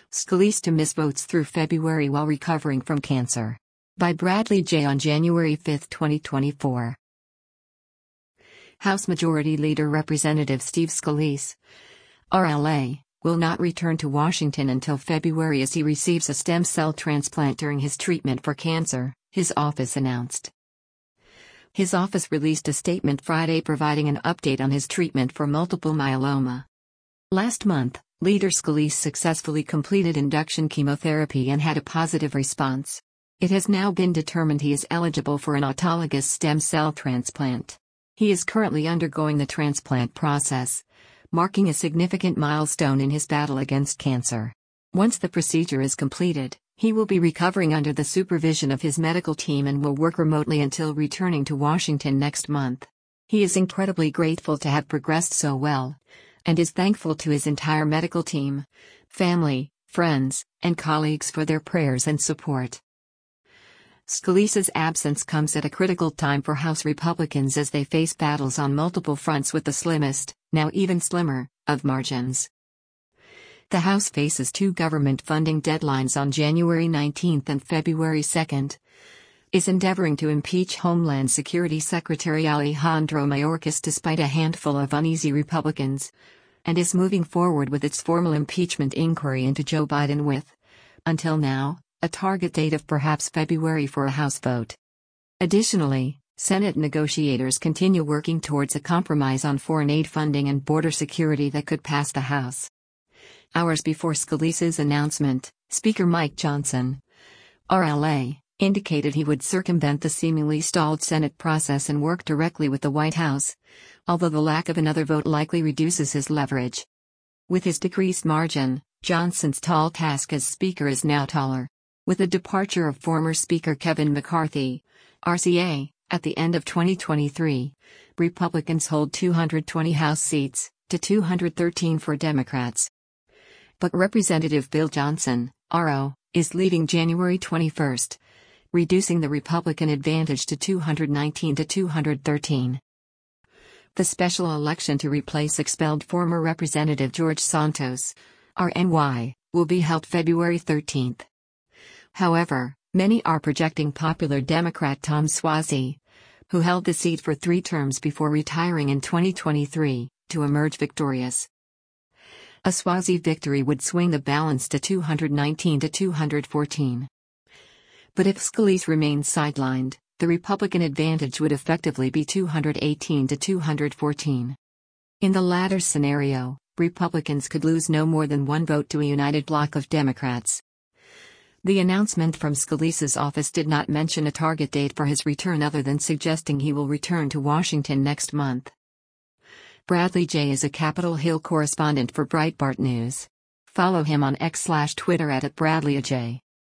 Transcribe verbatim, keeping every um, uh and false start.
Scalise to miss votes through February while recovering from cancer. By Bradley J. on January fifth, twenty twenty-four. House Majority Leader Representative Steve Scalise, R L A, will not return to Washington until February as he receives a stem cell transplant during his treatment for cancer, his office announced. His office released a statement Friday providing an update on his treatment for multiple myeloma. Last month, Leader Scalise successfully completed induction chemotherapy and had a positive response. It has now been determined he is eligible for an autologous stem cell transplant. He is currently undergoing the transplant process, marking a significant milestone in his battle against cancer. Once the procedure is completed, he will be recovering under the supervision of his medical team and will work remotely until returning to Washington next month. He is incredibly grateful to have progressed so well, and is thankful to his entire medical team, family, friends, and colleagues for their prayers and support. Scalise's absence comes at a critical time for House Republicans as they face battles on multiple fronts with the slimmest, now even slimmer, of margins. The House faces two government funding deadlines on January nineteenth and February second, is endeavoring to impeach Homeland Security Secretary Alejandro Mayorkas despite a handful of uneasy Republicans, and is moving forward with its formal impeachment inquiry into Joe Biden with, until now, a target date of perhaps February for a House vote. Additionally, Senate negotiators continue working towards a compromise on foreign aid funding and border security that could pass the House. Hours before Scalise's announcement, Speaker Mike Johnson, R L A, indicated he would circumvent the seemingly stalled Senate process and work directly with the White House, although the lack of another vote likely reduces his leverage. With his decreased margin, Johnson's tall task as Speaker is now taller. With the departure of former Speaker Kevin McCarthy, R C A, at the end of twenty twenty-three, Republicans hold two hundred twenty House seats, to two hundred thirteen for Democrats. But Representative Bill Johnson, R O, is leaving January twenty-first, reducing the Republican advantage to two hundred nineteen to two hundred thirteen. The special election to replace expelled former Representative George Santos, R N Y, will be held February thirteenth. However, many are projecting popular Democrat Tom Suozzi, who held the seat for three terms before retiring in twenty twenty-three, to emerge victorious. A Suozzi victory would swing the balance to two hundred nineteen to two hundred fourteen. But if Scalise remains sidelined, the Republican advantage would effectively be two hundred eighteen to two hundred fourteen. In the latter scenario, Republicans could lose no more than one vote to a united bloc of Democrats. The announcement from Scalise's office did not mention a target date for his return other than suggesting he will return to Washington next month. Bradley J. is a Capitol Hill correspondent for Breitbart News. Follow him on X slash Twitter at, at Bradley J.